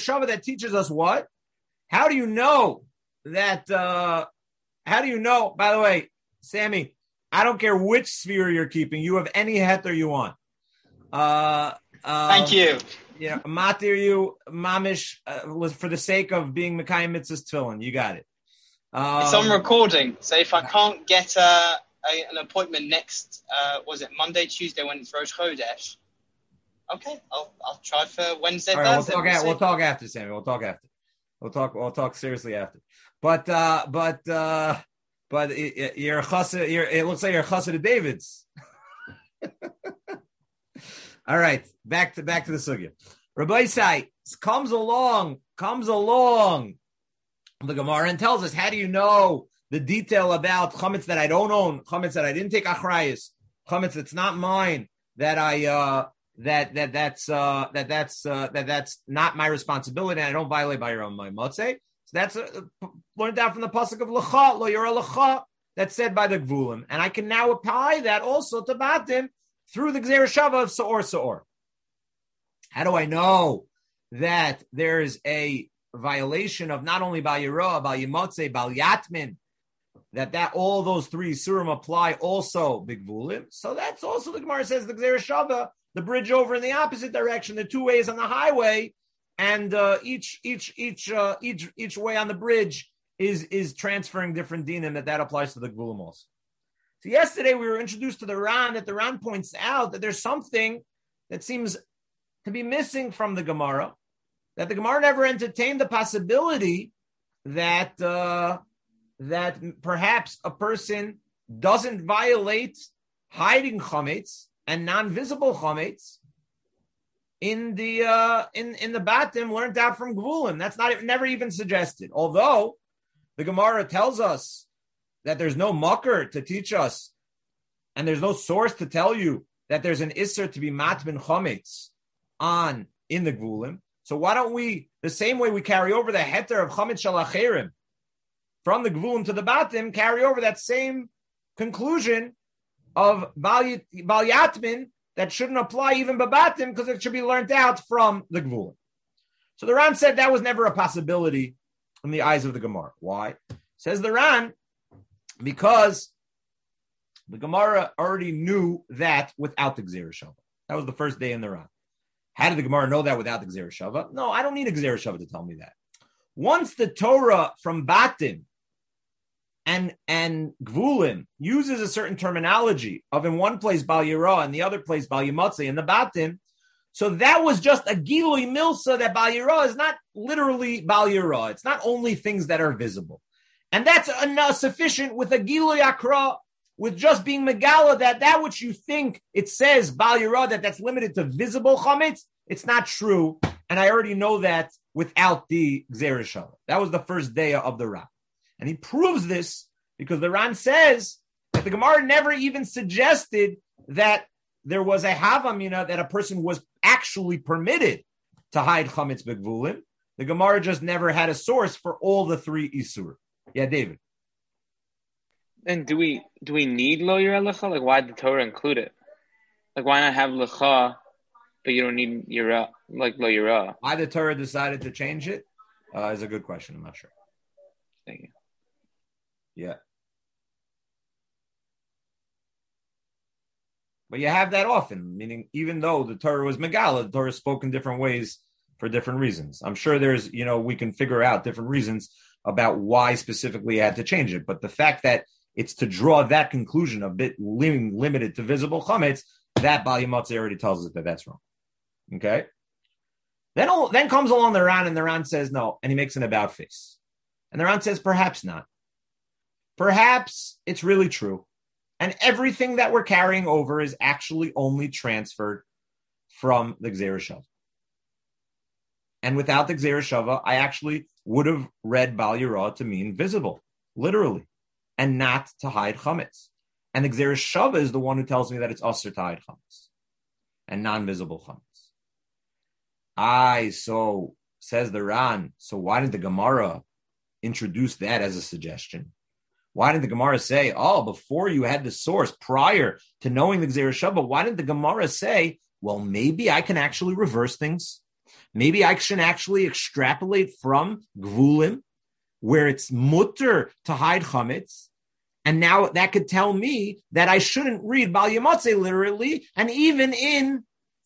Shava that teaches us what? How do you know that? How do you know? By the way, Sammy, I don't care which sphere you're keeping. You have any heter you want. Thank you. Yeah, matir you mamish was for the sake of being Mekayim Mitzvah's tefillin. You got it. It's on recording, so if I can't get an appointment next, was it Monday, Tuesday when it's Rosh Chodesh? Okay, I'll try for Wednesday, All right, Thursday. we'll talk after, Sammy. We'll talk after. We'll talk seriously after. But you're a chassid. It looks like you're a chassid of David's. All right, back to the sugya. Rabbi Isai comes along the Gemara and tells us, how do you know the detail about chametz that I don't own, chametz that I didn't take achrayus, chametz that's not mine, that I that's not my responsibility, and I don't violate by your own my motzei. So that's learned out from the pasuk of lecha lo yora lecha that's said by the gvulim, and I can now apply that also to batim through the gzeir shava of seor. How do I know that there is a violation of not only bal yira, bal yimotzei, bal yatmin, that all those three surim apply also bigvulim? So that's also the Gemara says the gzeir shava, the bridge over in the opposite direction, the two ways on the highway, and each way on the bridge is transferring different dinim that applies to the gvulim also. So yesterday we were introduced to the Ran, that the Ran points out that there's something that seems to be missing from the Gemara, that the Gemara never entertained the possibility that perhaps a person doesn't violate hiding chametz and non-visible chametz in the batim learned out from Gvulim. That's never even suggested. Although the Gemara tells us that there's no mucker to teach us, and there's no source to tell you that there's an isser to be matmin chametz in the Gvulim. So why don't we, the same way we carry over the heter of chametz shalacherim from the Gvulim to the batim, carry over that same conclusion of bal yatmin that shouldn't apply even babatim because it should be learned out from the Gvulim. So the Ran said that was never a possibility in the eyes of the Gemara. Why? Says the Ran, because the Gemara already knew that without the Gzeir Shava. That was the first day in the Ran. How did the Gemara know that without the Gzeir Shava? No, I don't need a Gzeir Shava to tell me that. Once the Torah from Batim and Gvulim uses a certain terminology of in one place Bal Yira and the other place Bal Yimatzeh in the Batim, so that was just a Gilui Milsa that Bal Yira is not literally Bal Yira. It's not only things that are visible. And that's sufficient with a Gilui Akra, with just being Megala, that which you think it says Bal Yira, that's limited to visible chametz, it's not true. And I already know that without the Gzeir Shava. That was the first day of the Ran. And he proves this because the Ran says that the Gemara never even suggested that there was a Havamina, that a person was actually permitted to hide chametz begvulim. The Gemara just never had a source for all the three Isur. Yeah, David. And do we need lo yira lecha? Like, why did the Torah include it? Like, why not have lecha, but you don't need yira, like lo yira? Why the Torah decided to change it is a good question. I'm not sure. Thank you. Yeah. But you have that often, meaning even though the Torah was Megala, the Torah spoke in different ways for different reasons. I'm sure there's, we can figure out different reasons about why specifically you had to change it. But the fact that it's to draw that conclusion of it limited to visible chametz, that Bal Yimatzeh already tells us that that's wrong. Okay? Then comes along the Ran, and the Ran says no, and he makes an about face. And the Ran says perhaps not. Perhaps it's really true. And everything that we're carrying over is actually only transferred from the Gzeir Shava. And without the Gzeir Shava, I actually would have read Bal Yira to mean visible, literally, and not to hide chametz. And the Gzeir Shava is the one who tells me that it's usher to hide chametz and non-visible chametz. So says the Ran, so why did the Gemara introduce that as a suggestion? Why didn't the Gemara say, before you had the source, prior to knowing the Gzeir Shava, why didn't the Gemara say, well, maybe I can actually reverse things? Maybe I should actually extrapolate from Gvulim, where it's mutter to hide chametz, and now that could tell me that I shouldn't read Bal Yamatzeh literally, and even in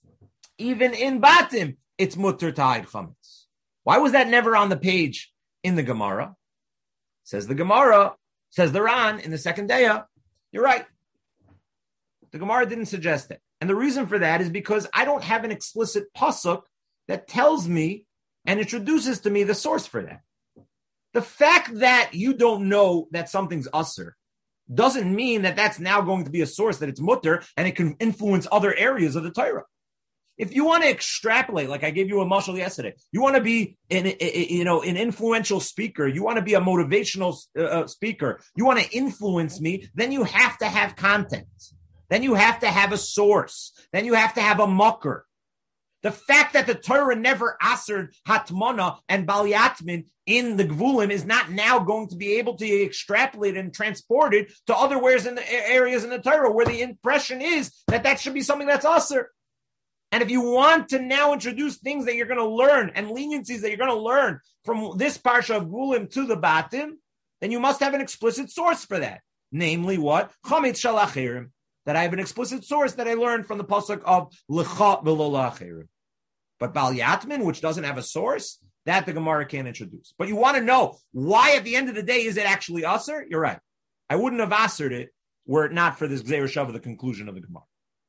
Batim, it's mutter to hide chametz. Why was that never on the page in the Gemara? Says the Gemara, says the Ran in the second daya. You're right. The Gemara didn't suggest it. And the reason for that is because I don't have an explicit pasuk that tells me and introduces to me the source for that. The fact that you don't know that something's usser doesn't mean that that's now going to be a source that it's mutter and it can influence other areas of the Torah. If you want to extrapolate, like I gave you a mashal yesterday, you want to be an influential speaker, you want to be a motivational speaker, you want to influence me, then you have to have content. Then you have to have a source. Then you have to have a mucker. The fact that the Torah never asered hatmana and balyatmin in the gvulim is not now going to be able to extrapolate and transport it to other areas in the Torah where the impression is that should be something that's aser. And if you want to now introduce things that you're going to learn and leniencies that you're going to learn from this parsha of gvulim to the batim, then you must have an explicit source for that. Namely what? Chametz shalachirim. That I have an explicit source that I learned from the pasuk of L'cha v'lo la'achirim. But Bal Yatmin, which doesn't have a source, that the Gemara can't introduce. But you want to know why at the end of the day is it actually Aser? You're right. I wouldn't have Asered it were it not for this Gzeir Shava, the conclusion of the Gemara.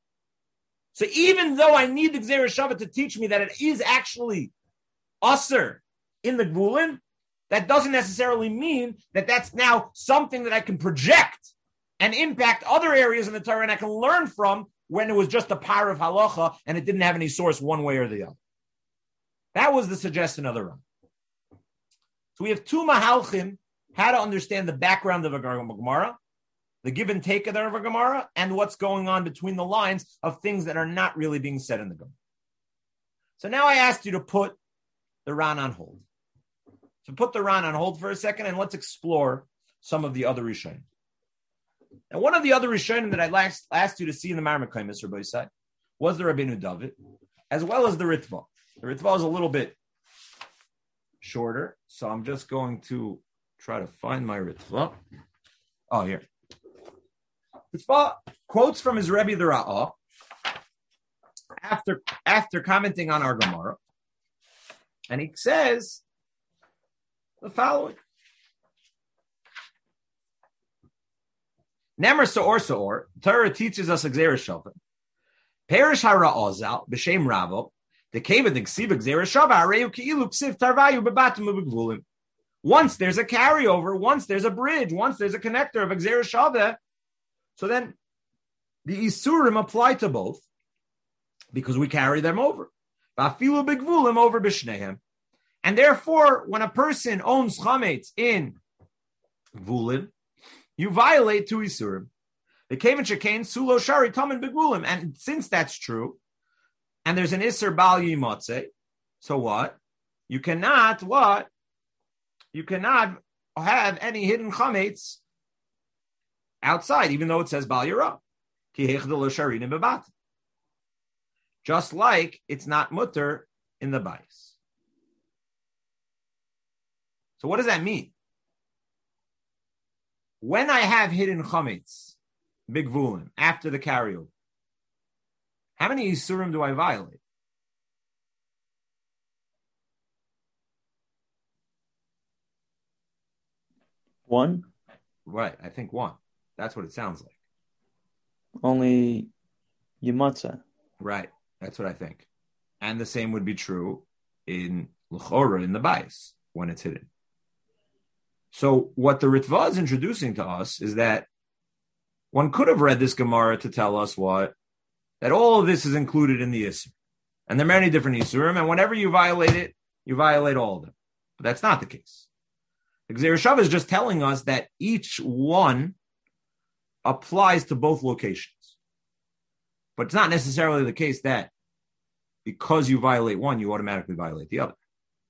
So even though I need the Gzeir Shava to teach me that it is actually Aser in the Gvulim, that doesn't necessarily mean that that's now something that I can project and impact other areas in the Torah and I can learn from when it was just a par of halacha and it didn't have any source one way or the other. That was the suggestion of the Ram. So we have two mahalchim, how to understand the background of a Gemara, the give and take of a Gemara, and what's going on between the lines of things that are not really being said in the Gemara. So now I asked you to put the Ran on hold. So put the Ran on hold for a second and let's explore some of the other Rishonim. And one of the other Rishonim that I asked you to see in the Marmakayim, Mr. Boisai, was the Rabbeinu David, as well as the Ritva. The Ritva is a little bit shorter, so I'm just going to try to find my Ritva. Oh, here. Ritva quotes from his Rebbe the Ra'ah after commenting on our Gemara, and he says the following. Nemer Sa'or, Torah teaches us Gzeir Shava. Perish Hara'ozal, B'Shem Ravo, the cave of the Ksiv Gzeir Shava, Areu Ki'ilu Ksiv Tarvayu Bebatim Ubegvulim. Once there's a carryover, once there's a bridge, once there's a connector of Gzeir Shava, so then the Isurim apply to both because we carry them over. V'afilu Begvulim over B'Shnehem. And therefore, when a person owns chametz in Gvulim, you violate two Isurim. The Kaven Shekain Sulo Shari Taman Begvulim. And since that's true, and there's an Isur Bal Yimotze, so what? You cannot have any hidden chametz outside, even though it says Bal Yira. Just like it's not mutter in the bais. So what does that mean? When I have hidden chametz, big vulim, after the carryover, how many isurim do I violate? One? Right, I think one. That's what it sounds like. Only Yematzah. Right, that's what I think. And the same would be true in L'chora, in the bais, when it's hidden. So what the Ritva is introducing to us is that one could have read this Gemara to tell us what? That all of this is included in the Isur. And there are many different Isurim, and whenever you violate it, you violate all of them. But that's not the case. The Gzeir Shava is just telling us that each one applies to both locations. But it's not necessarily the case that because you violate one, you automatically violate the other.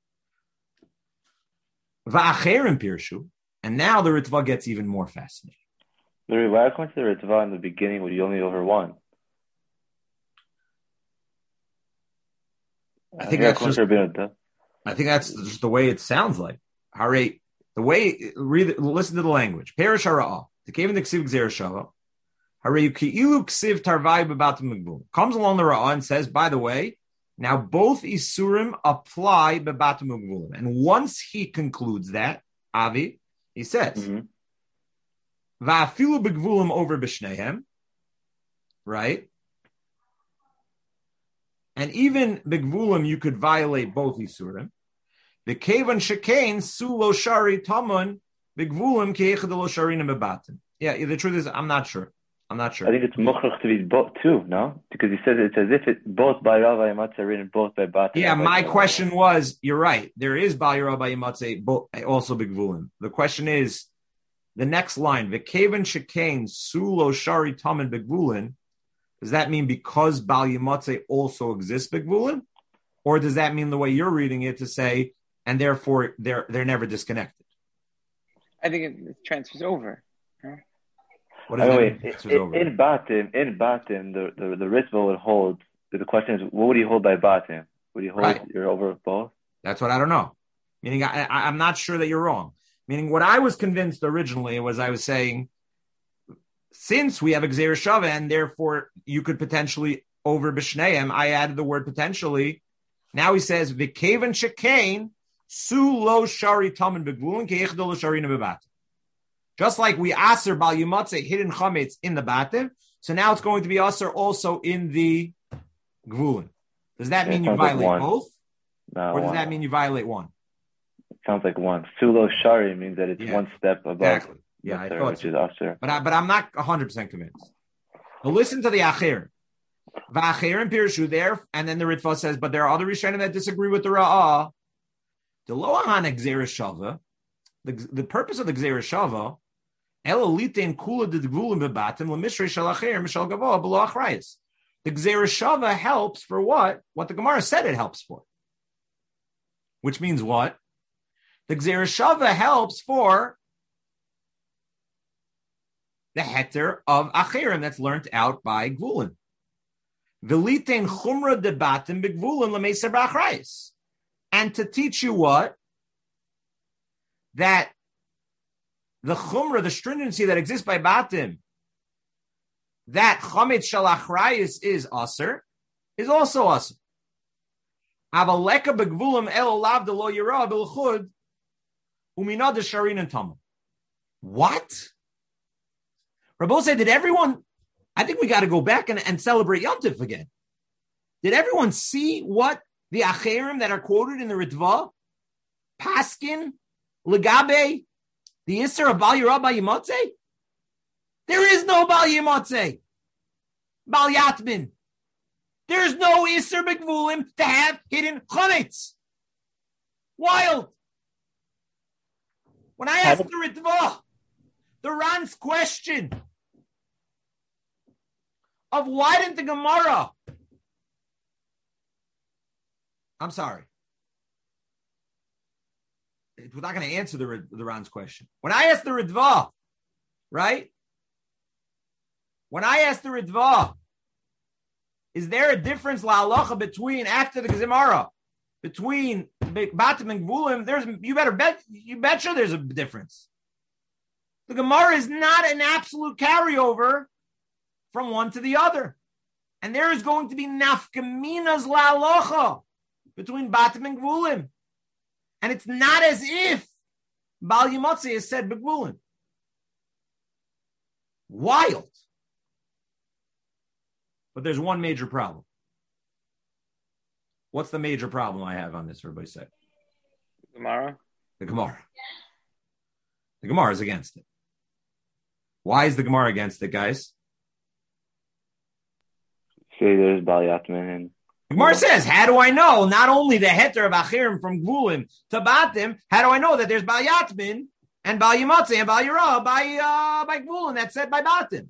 Va'acherim pirshu, and now the Ritva gets even more fascinating. Larry, why according to the Ritva in the beginning would you only over one? I think that's just the way it sounds like. Hare, the way listen to the language. Perish hara'ah. The cave in the ksiv gzeir shava. Hare ki'ilu ksiv tarvai bebatim megvul. Comes along the ra'ah and says, by the way, now both isurim apply bebatim megvulim. And once he concludes that, Avi, he says, va'afilu begvulim over b'shnehem, right? And even begvulim, you could violate both isurim. The kevan shekain su lo shari tamun begvulim keichad lo sharinim bebatim. Yeah, the truth is, I'm not sure. I think it's muchrach to be both too, no? Because he says it's as if it's both by Rav Yamatze written both by Batim. Yeah, my question was, you're right. There is by Rav Yamatze also begvulim. The question is, the next line, v'kevan shekain su lo shari tamun begvulim. Does that mean because Bal Yamatze also exists begvulim? Or does that mean the way you're reading it to say, and therefore they're never disconnected? I think it transfers over. Huh? What does that mean? In Batim, the Ritva would hold. The question is, what would he hold by Batim? Would he hold you're over both? That's what I don't know. Meaning, I'm not sure that you're wrong. Meaning, what I was convinced originally was I was saying, since we have a Gzeir Shava and therefore you could potentially over B'shneim, I added the word potentially. Now he says, V'kevan shekain su lo shari tamen begvulin ke'echdol lo sharina bebatim. Just like we aser Bal Yamatze hidden chametz in the batim, so now it's going to be aser also in the gvulin. Does that mean you violate both? No, or does that mean you violate one? It sounds like one. Su lo shari means that it's one step above. Exactly. Yeah, I thought which is aser. But I'm not 100% convinced. Now listen to the Acher. V'acher and Pirshu there, and then the Ritva says, but there are other Rishonim that disagree with the Ra'ah. The Loahan Gzeir Shava, the purpose of the Gzeir Shava, Elolitein Kula de Gvulim Bebatim Lemishrei Shalacher Mishal Gavoa Below Achrayis. The Gzeir Shava helps for what? What the Gemara said it helps for. Which means what? The Gzeir Shava helps for the heter of Acherim that's learned out by Gvulin. V'litein chumra debatim begvulin l'meiser b'achrayis. And to teach you what? That the chumra, the stringency that exists by batim, that chametz shel achrayis is aser, is also aser. Avaleka begvulim el olav de lo yira b'lchud uminad sharin and tamim. What? Rabbi said, did everyone? I think we got to go back and celebrate Yom Tov again. Did everyone see what the Acherim that are quoted in the Ritva, Paskin, Legabe, the Isser of Bal Yirah Bal Yamatze? There is no Bal Yamatze, Bal Yatmin. There's no Isser B'Gvulim to have hidden chametz. Wild. When I asked the Ritva, the Ran's question of why didn't the Gemara? I'm sorry. We're not going to answer the Ran's question. When I asked the Ritva, right? When I asked the Ritva, is there a difference la halacha between after the Gemara between Batim and Gvulim? You betcha there's a difference. The Gemara is not an absolute carryover from one to the other. And there is going to be nafkaminas la halacha between Batim and Gvulim. And it's not as if Bal Yamatze has said Begvulim. Wild. But there's one major problem. What's the major problem I have on this, everybody say? Gemara? The Gemara. The Gemara is against it. Why is the Gemara against it, guys? Say there's Bal Yatmin and the Gemara says, how do I know not only the heter of Achirim from Gvulim to Batim, how do I know that there's Bal Yatmin and Bal Yamatze and Bal Yirah by Gvulim that's said by Batim?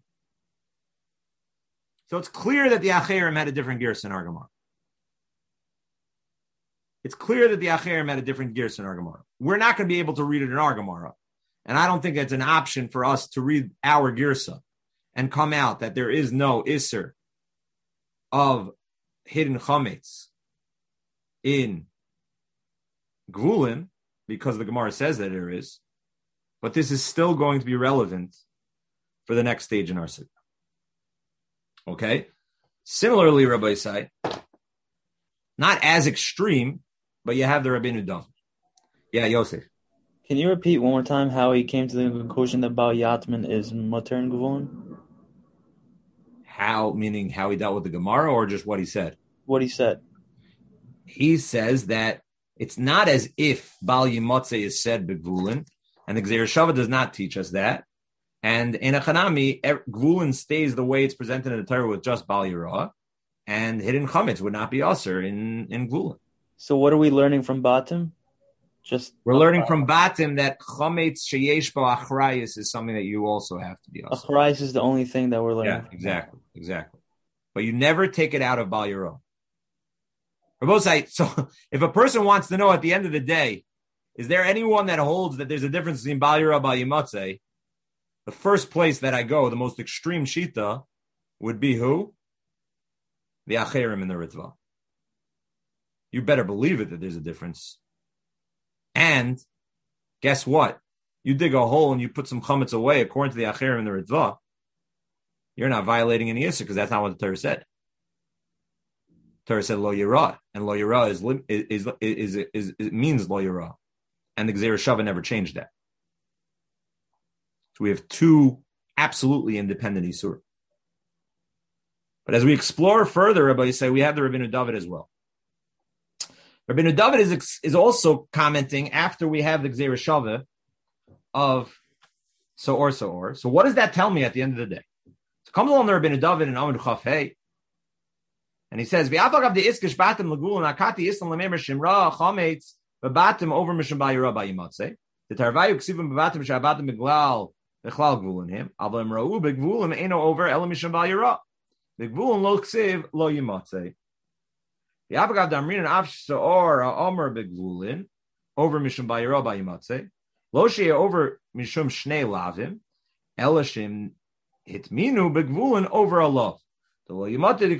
So it's clear that the Achirim had a different gears in our Gemara. It's clear that the Achirim had a different gears in our Gemara. We're not going to be able to read it in our Gemara. And I don't think it's an option for us to read our Girsa and come out that there is no Isser of hidden chametz in Gvulin, because the Gemara says that there is, but this is still going to be relevant for the next stage in our Siddur. Okay? Similarly, Rabbi Isai, not as extreme, but you have the Rabbeinu David. Yeah, Yosef. Can you repeat one more time how he came to the conclusion that Baal Yatman is Mutter and Gvulin? How, meaning how he dealt with the Gemara, or just what he said? What he said. He says that it's not as if Bal Yimotze is said Begvulin, and the Gzeir Shava does not teach us that. And in a Chanami, Gvulin stays the way it's presented in the Torah with just Bal Yirah, and hidden chametz would not be Aser in Gvulin. So what are we learning from Batim? We're learning from Batim that chametz sheyesh bo achrayis is something that you also have to be Aser. Achrayis is the only thing that we're learning. Yeah, exactly. But you never take it out of Bal Yirah. So if a person wants to know at the end of the day, is there anyone that holds that there's a difference between Bal Yirah and Bal Yimotze? The first place that I go, the most extreme shita, would be who? The Acherim and the Ritva. You better believe it that there's a difference. And guess what? You dig a hole and you put some chametz away according to the Acherim and the Ritva, you're not violating any Yisr because that's not what the Torah said. The Torah said lo yirah, and lo yirah is means lo yirah, and the Gzeir Shava never changed that. So we have two absolutely independent Isur. But as we explore further, Rabbi say we have the Rabbeinu David as well. Rabbeinu David is also commenting after we have the Gzeir Shava of So'or. So what does that tell me at the end of the day? So comes along the Rabbeinu David and Amud Chaf Hey, and he says, "V'afagav de iskish batim legul nakati islam lememer shimra chametz bebatim over mishum bayira bayimatze the tarvayu ksivim bebatim shabatim beglal bechlal gvulin him avlam ra'u begvulim eno over elam mishum bayira begvulin lo ksiv lo yimatze v'afagav damrin and afsh So'or omer begvulin over mishum bayira bayimatze lo shei over mishum shnei lavim elashim hitminu begvulin over a love." So what does the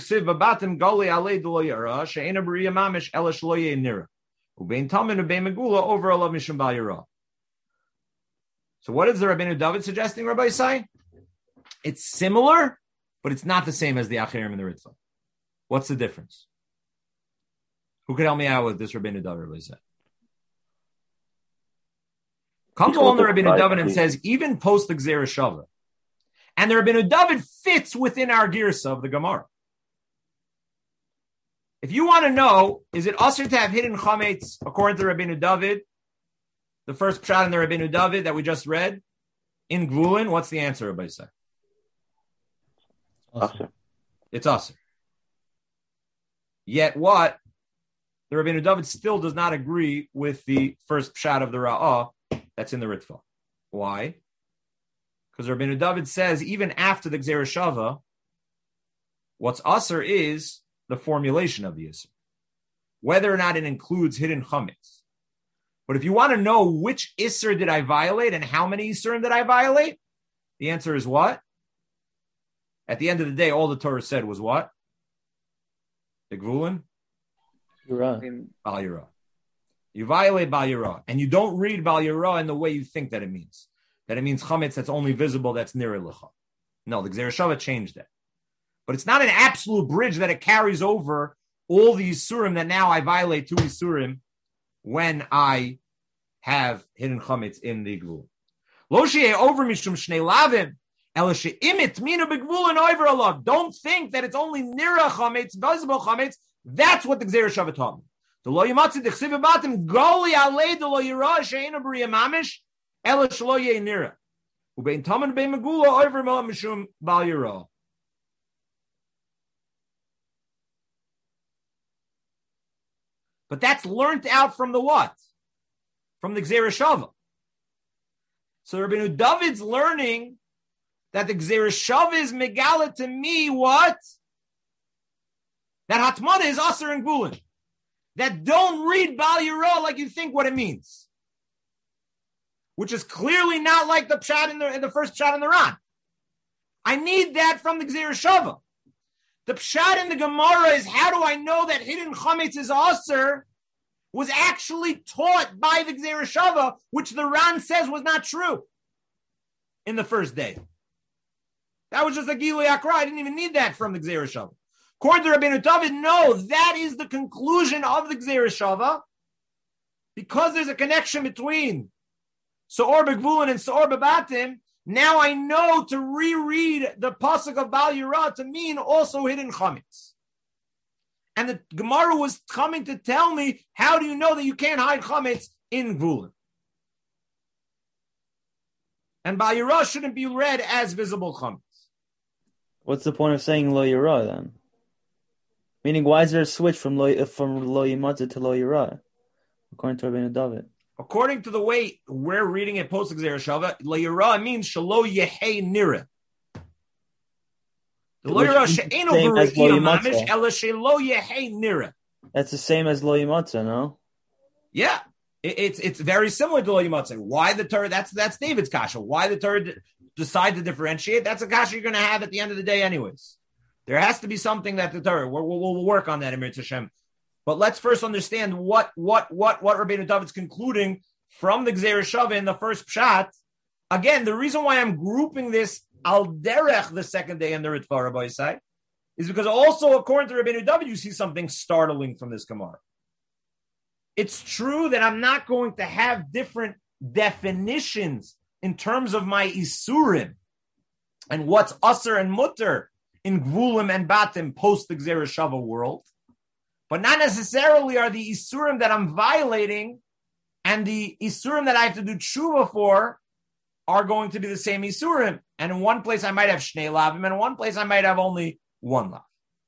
Rabbeinu David suggesting, Rabbi Isai? It's similar, but it's not the same as the Acherim and the Ritva. What's the difference? Who could help me out with this Rabbeinu David, Rabbi Isai? Comes along the Rabbeinu David and says, even post the Gzeir Shava, and the Rabbeinu David fits within our girsa of the Gemara. If you want to know, is it usher to have hidden chametz according to Rabbeinu David, the first pshat in the Rabbeinu David that we just read, in Gvulin, what's the answer, Rabbi Isai? Usher. It's usher. Yet what? The Rabbeinu David still does not agree with the first pshat of the Ra'ah that's in the Ritva. Why? Because Rabbeinu David says, even after the Gzeir Shava, what's Aser is the formulation of the Isser. Whether or not it includes hidden chametz. But if you want to know which Isser did I violate and how many Isserim did I violate, the answer is what? At the end of the day, all the Torah said was what? The Gvulin? Bal Yirah. You violate Bal Yirah, and you don't read Bal Yirah in the way you think that it means. That it means chametz that's only visible, that's nira lecha. No, the Gzeir Shava changed that. But it's not an absolute bridge that it carries over all the Isurim that now I violate two Isurim when I have hidden chametz in the Gvul. Lo she'eh over mishum shnei lavim, ela she'imit mina begvul and over alav. Don't think that it's only nira chametz, visible chametz. That's what the Gzeir Shava taught me. The lo yimatzi dechsiv batim goli alei the lo yirah she'ena b'riyah mamish. Ela shlo ye nira, ubein taman bein megula over mishum bal yirah. But that's learned out from the what? From the Gzeir Shava. So Rabbeinu David's learning that the Gzeir Shava is megala to me what? That Hatmana is Aser and Gvulin. That don't read Bal Yirah like you think what it means. Which is clearly not like the pshat in the first pshat in the Ran. I need that from the Gzeir Shava. The pshat in the Gemara is, how do I know that hidden chametz is aser was actually taught by the Gzeira Shava, which the Ran says was not true in the first day. That was just a Gilui Akra. I didn't even need that from the Gzeira Shava. According to Rabbeinu David, no, that is the conclusion of the Gzeira Shava, because there's a connection between Se'or B'Gvulin and Se'or B'Batim. Now I know to reread the pasuk of Bal Yirah to mean also hidden chametz. And the Gemara was coming to tell me, how do you know that you can't hide chametz in Gvulin? And Bal Yirah shouldn't be read as visible chametz. What's the point of saying Lo Yirah then? Meaning, why is there a switch from Lo Yimatzah to Lo Yirah, according to Rabbeinu David? According to the way we're reading it post Gzeira Shava, Lo Yirah means Shelo Yehei Nira. The Lo Yirah she'eno b'ru'iyah mamish ela shelo Yehei Nira. That's the same as Lo Yimatzah, no? Yeah, it's very similar to Lo Yimatzah. Why the Torah? That's David's kasha. Why the Torah decide to differentiate? That's a kasha you're going to have at the end of the day, anyways. There has to be something that the Torah. We'll work on that in Mir Hashem. But let's first understand what Rabbeinu David's concluding from the Gzeira Shava in the first pshat. Again, the reason why I'm grouping this al derech the second day in the Ritva Rabbi Yisai is because also according to Rabbeinu David, you see something startling from this Gemara. It's true that I'm not going to have different definitions in terms of my isurim and what's aser and mutter in Gvulim and Batim post the Gzeira Shava world. But not necessarily are the isurim that I'm violating and the isurim that I have to do tshuva for are going to be the same isurim. And in one place I might have shnei lavim, and in one place I might have only one lav.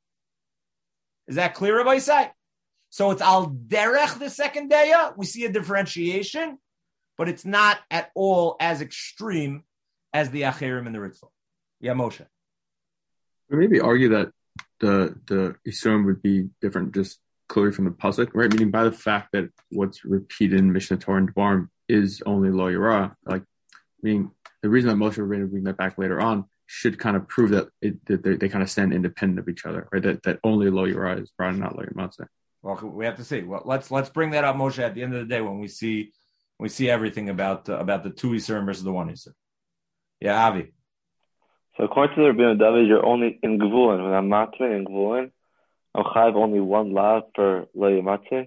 Is that clear, Rabbi Yisai? So it's al derech the second daya. We see a differentiation, but it's not at all as extreme as the acherim and the Ritva. Yeah, Moshe. Or maybe argue that the Isurim would be different just clearly from the pasuk, right? Meaning by the fact that what's repeated in Mishnah Torah and Dvarim is only Lo Yirah. Like, meaning the reason that Moshe Rabbeinu bring that back later on should kind of prove that they kind of stand independent of each other, right? That only Lo Yirah is brought, not Lo Yimatzah. Well, we have to see. Well, let's bring that up, Moshe, at the end of the day when we see everything about the two Isurim versus the one Isur. Yeah, Avi. So according to the Rabbeinu David, you're only in Gvulin. When I'm matrin in Gvulin, I'm chayav only one lav for Lo Yimatzah.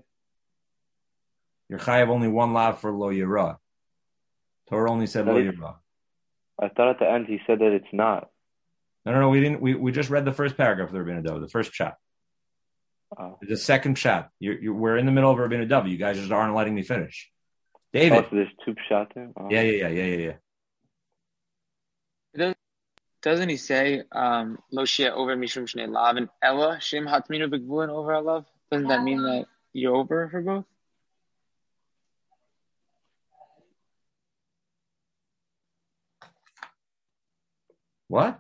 You're chayav only one lav for Lo Yirah. Torah only said Lo Yirah. I thought at the end he said that it's not. No, we didn't. We just read the first paragraph of the Rabbeinu David, the first chat. The second chat. We're in the middle of Rabbeinu David. You guys just aren't letting me finish. David. So there's two pshat there? Oh. Yeah. Doesn't he say Lo Shia over Mishum Shnei Lav and Ella Shem Hatminu B'Gvulin over Alav? Doesn't that mean that you're over for both? What?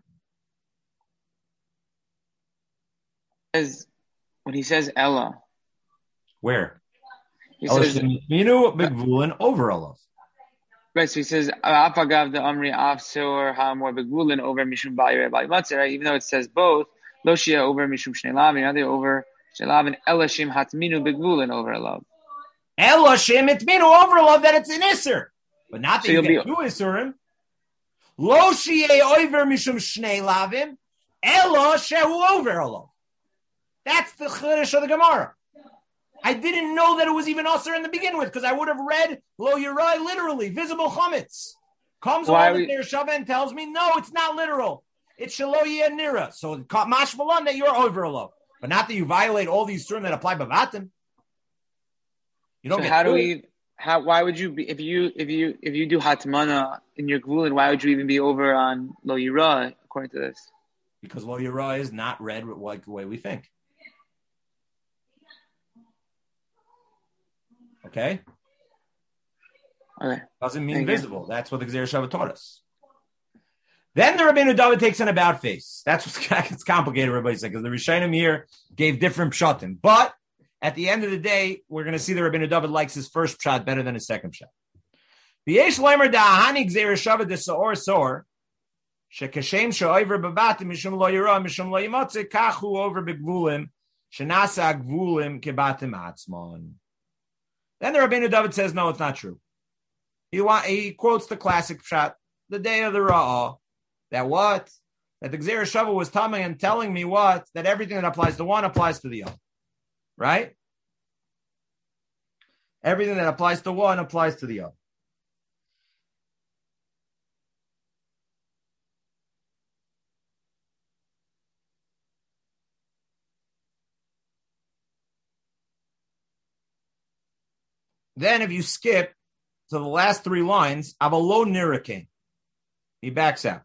When he says Ella. Where? He says Minu B'Gvulin over Alav. Right, so he says Afagav the Amri Afsor Hamor Begulin over Mishum Bayir Matzah, right? Even though it says both, Loshia over Mishum Shnei Lav, and the other over Shelav, and Elashim Hatminu Begulin over Alav. Elashim Hatminu over Alav, that it's an Isser, but not that you get two Isserim. Loshia over Mishum Shnei Lavim, Ela Shehu over Alav. That's the Chiddush of the Gemara. I didn't know that it was even Aser in the begin with, because I would have read Lo Yirah literally, visible chametz. Comes along with their Shava and tells me, no, it's not literal. It's Shelo Yeh Nira. So mashmalan that you're over a low, but not that you violate all these terms that apply b'vatim. You don't. So get why would you be if you do hatmana in your gvulin? Why would you even be over on Lo Yirah according to this? Because Lo Yirah is not read like the way we think. Okay? Doesn't mean visible. That's what the Gzeira Shava taught us. Then the Rabbeinu David takes an about face. That's what's complicated, everybody said, because the Rishonim here gave different pshatim. But at the end of the day, we're going to see the Rabbeinu David likes his first pshat better than his second pshat. V'yesh leimer da'ahani Gzeira Shava de Sa'or Sor, shekashem she'over b'batim mishum lo yirah mishum lo yimatzeh kachu over b'gvulim shenasa gvulim kebatim atzmon. Then the Rabbeinu David says, no, it's not true. He quotes the classic pshat, the day of the Ra'ah, that what? That the Gzeira Shava was coming and telling me what? That everything that applies to one applies to the other. Right? Everything that applies to one applies to the other. Then if you skip to the last three lines, Avalo Nirakin. He backs out.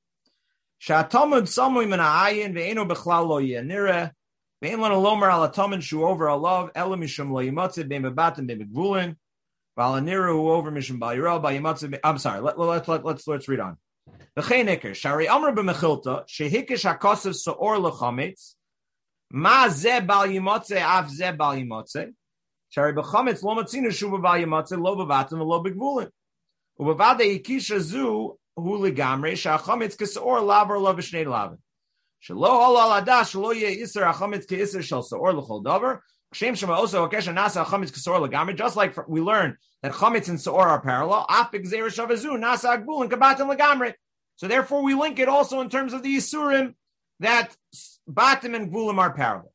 Shatamud Samui Manaayin Ve'eno Bechlal Lo Yanira Ve'en Lana Lomar Alataman Shu over Alav Elam Mishum Lo Yimatze Bein Bebatim Bein Begvulin Valanira Who over Mishum Bayira By Yimatze. I'm sorry. Let's read on. V'chein Iker Shari Amr B'Mechilta Shehikish Hakosav Soor Lechametz Ma Ze Bal Yimatze Av Ze Bal Yimatze Shari B'Chametz Lo Matzina Shuba Bal Yimatze Lo Bebatim Lo Begvulin Ubavade Ikisha Zu Hu Legamre Shachametz Kesaor Lavar Lo B'Shnei Lavin Shelo Halal Adash Shelo Ye Iser Hachametz Keiser Shel Saor L'Chol Davar Kshem Shema Oso Akesha Nasa Hachametz Kesaor Legamre. Just like we learned that Chametz and Saor are parallel, Afik Zera Shavazu Nasa Agbul and Kabatim Legamre. So therefore, we link it also in terms of the Yisurim that Batim and Gvulim are parallel.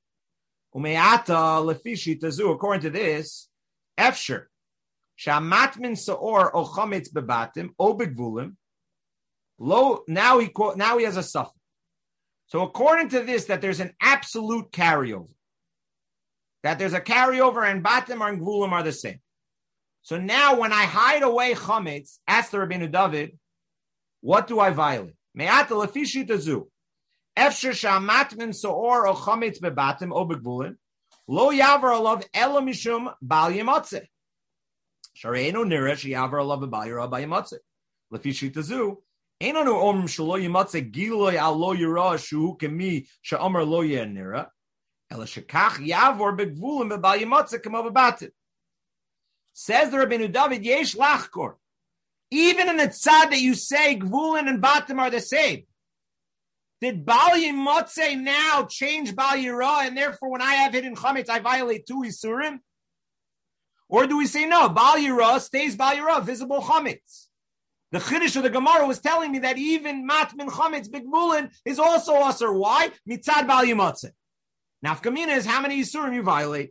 Umeata Lefishi Tazu. According to this, Efsher Shamatmin Saor O Chametz Bebatim O Begvulim. Lo. Now he has a suffix. So according to this, that there's an absolute carryover. That there's a carryover and Batim and Gvulim are the same. So now when I hide away Chametz, ask the Rabbeinu David, what do I violate? Me'ata lefishi tazu. Efsher shamatmin soor o chametz bebatim o begvulin. Lo yavar alav ela mishum bal yimatze. Shareinu nira sheyavar alav bal yira bal yimatze. Lefishi tazu. Einu nu omrim shelo yimatze giloy al lo yira shu kemi she'omer lo nira. Ela shekach yavar begvulin bebal yimatze kemo bebatim. Says the Rabbeinu David, yesh lachkor. Even in the tzad that you say Gvulin and Batim are the same, did Bal Yimotze now change Bal Yira, and therefore when I have hidden Chametz, I violate two Isurim? Or do we say no, Bal Yira stays Bal Yira, visible Chametz? The Chiddush of the Gemara was telling me that even Matmin Chametz, Big Gvulin, is also Asur. Why? Mitzad Bal Yimotze. Nafkamina is how many Isurim you violate.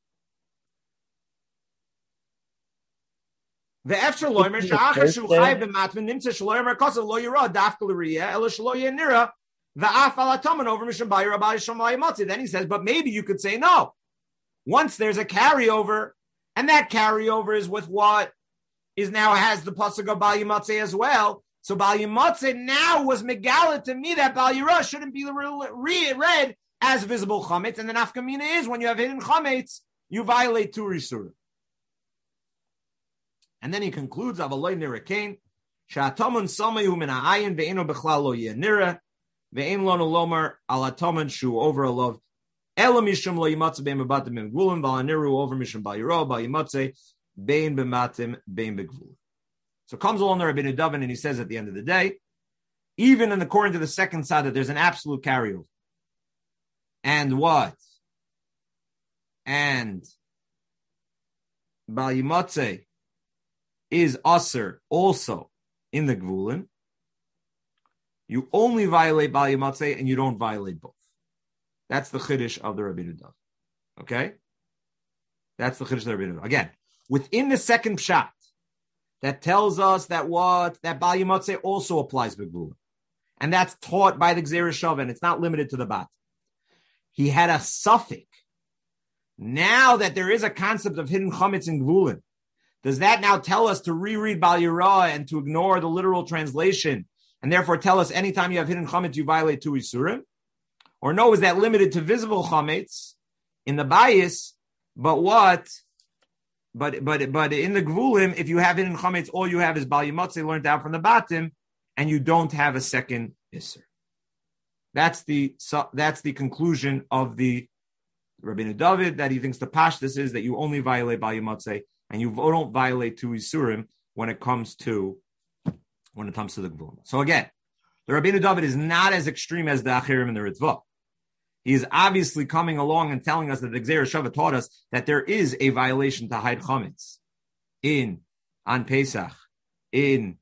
The Efsher Loimer Sha'achar Shu Chayav B'Matman Nimtze Shloimer Kosav Lo Yira Dafka L'Riyah Ela Shlo Yenira Va'af Alataman over Mishum Bayira B'Yishom La'imatzi. Then he says, but maybe you could say no. Once there's a carryover, and that carryover is with what is now has the pasuk of Bal Yimatze as well. So Bal Yimatze now was Megala to me that Bal Yira shouldn't be read as visible Chametz, and the Nafkamina is when you have hidden Chametz, you violate two Risurim. And then he concludes, Avaloi Nirakain, Sha'atamun Samayu min ha'ayin ve'eno b'chlal lo yenira, ve'en lo nolomar alataman shu over a love, ela mishum lo yimatze bein bebatim bein begvulim, v'alaniru over mishum ba'yiro, ba'yimatze bein b'matim bein begvulim. So comes along the Rabbeinu David and he says at the end of the day, even according to the second side, that there's an absolute carryover. And what? And ba'yimatze is Aser also in the Gvulin, you only violate Bal Yimatze and you don't violate both. That's the Chiddush of the Rabbeinu David. Okay? That's the Chiddush of the Rabbeinu David. Again, within the second pshat, that tells us that that Bal Yimatze also applies to Gvulin. And that's taught by the Gzeira Shava, and it's not limited to the Bat. He had a suffix. Now that there is a concept of hidden Chametz in Gvulin, does that now tell us to reread Bal Yira and to ignore the literal translation and therefore tell us anytime you have hidden Chametz, you violate two Isurim? Or no, is that limited to visible Chametz in the bias? But what? But in the Gvulim, if you have hidden Chametz, all you have is Bal Yimatze learned out from the Batim, and you don't have a second Isser. That's the conclusion of the Rabbeinu David, that he thinks the Pashtus is that you only violate Bal Yimatze, and you don't violate two Isurim when it comes to the Gvulim. So again, the Rabbeinu David is not as extreme as the Achirim and the Ritva. he is obviously coming along and telling us that the Gzeira Shava taught us that there is a violation to hide chametz on Pesach in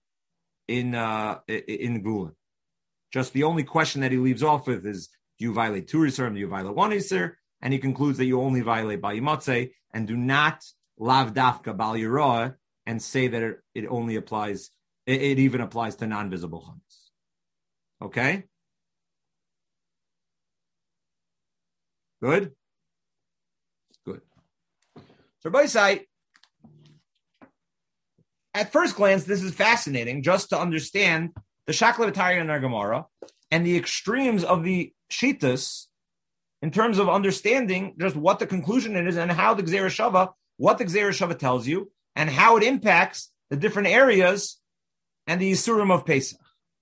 Gulin. Just the only question that he leaves off with is, do you violate two Yisurim, do you violate one Yisur? And he concludes that you only violate Bal Yimatzeh and do not lav dafka Bal Yirah and say that it only applies, it even applies to non-visible chametz. Okay? Good? Good. So Rabbi say, at first glance, this is fascinating just to understand the Shakla V'Tarya and our Gemara and the extremes of the Shitas in terms of understanding just what the conclusion is and how the Gzeira Shava, what the Gzeira Shava tells you, and how it impacts the different areas and the Yisurim of Pesach.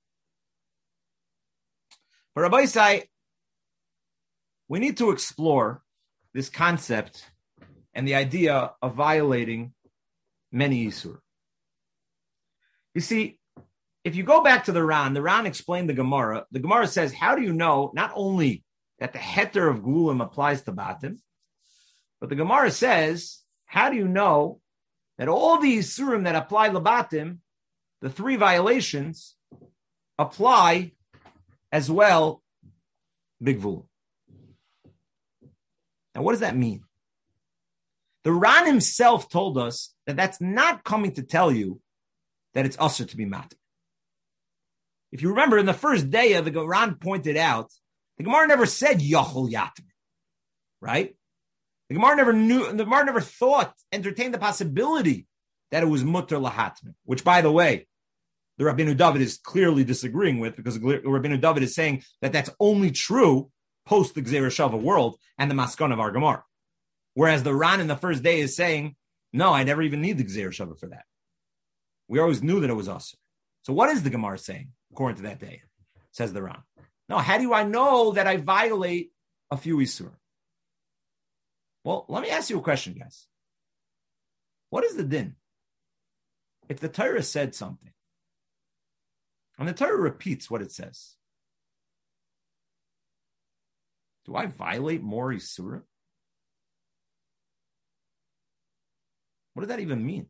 But Rabbi say, we need to explore this concept and the idea of violating many Yisurim. You see, if you go back to the Ran explained the Gemara. The Gemara says, how do you know not only that the heter of Gulim applies to Batim, but the Gemara says, how do you know that all the Yisurim that apply to Batim, the three violations, apply as well Big Gulim? Now, what does that mean? The Ran himself told us that that's not coming to tell you that it's usher to be matir. If you remember, in the first day of the Ran pointed out, the Gemara never said Yachol Yatim, right? The Gemara never thought, entertained the possibility that it was mutter lahatmin, which, by the way, the Rabbeinu David is clearly disagreeing with, because Rabbeinu David is saying that that's only true post the Gzeira Shava world and the Maskon of our Gemara. Whereas the Ran in the first day is saying, no, I never even need the Gzeira Shava for that. We always knew that it was usher. So what is the Gemara saying, according to that day? Says the Ran. No, how do I know that I violate a few Isur? Well, let me ask you a question, guys. What is the din? If the Torah said something, and the Torah repeats what it says, do I violate more Isura? What does that even mean?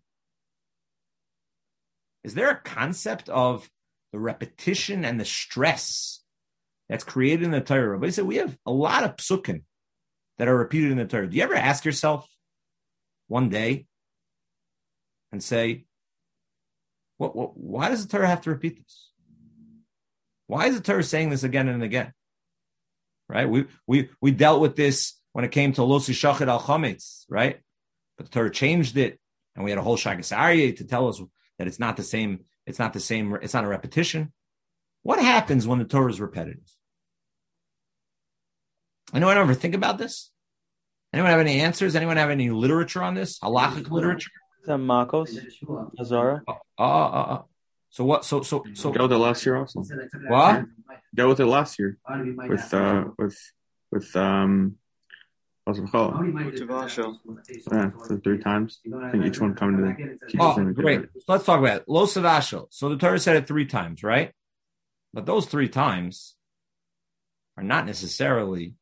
Is there a concept of the repetition and the stress that's created in the Torah? But he said we have a lot of psukim that are repeated in the Torah. Do you ever ask yourself one day and say, why does the Torah have to repeat this? Why is the Torah saying this again and again? Right? We dealt with this when it came to Losi Shachid al Chametz, right? But the Torah changed it, and we had a whole Shagas Aryeh to tell us that it's not the same. It's not a repetition. What happens when the Torah is repetitive? Anyone ever think about this? Anyone have any answers? Anyone have any literature on this? Halachic literature? Marcos, Azara. So what? So go with it last year also. What? Go with it last year with for 3 times. I think each one coming to teach us. Great. So let's talk about it. Lo Savashel. So the Torah said it 3 times, right? But those 3 times are not necessarily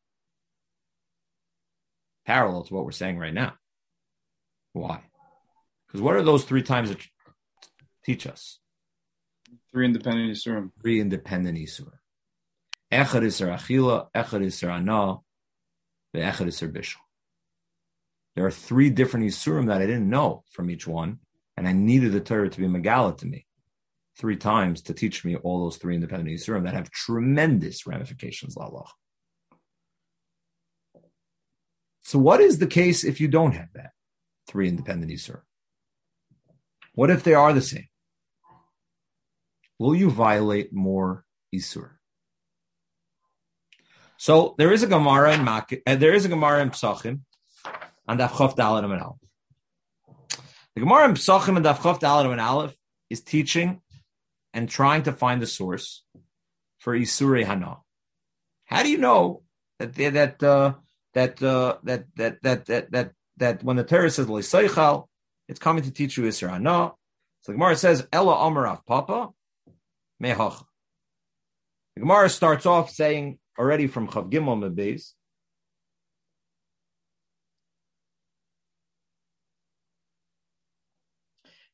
parallel to what we're saying right now. Why? Because what are those 3 times that teach us? 3 independent Yisurim. 3 independent Yisurim. Echad Yisur Achila, Echad Yisur Ana, Echad Yisur Bishul. There are 3 different Yisurim that I didn't know from each one, and I needed the Torah to be Megala to me 3 times to teach me all those 3 independent Yisurim that have tremendous ramifications. So what is the case if you don't have that 3 independent Yisurim? What if they are the same? Will you violate more Yisur? So there is a Gemara in Psachim on Daf Chof Daled Amud Aleph. The Gemara in Psachim and Daf Chof Daled Amud Aleph is teaching and trying to find the source for Isurei Hana. How do you know that when the Torah says L'Seichal, it's coming to teach you Isur Hana? So the Gemara says Ella Amarav Papa Mehacha. The Gemara starts off saying already from Chav Gimel Mebeis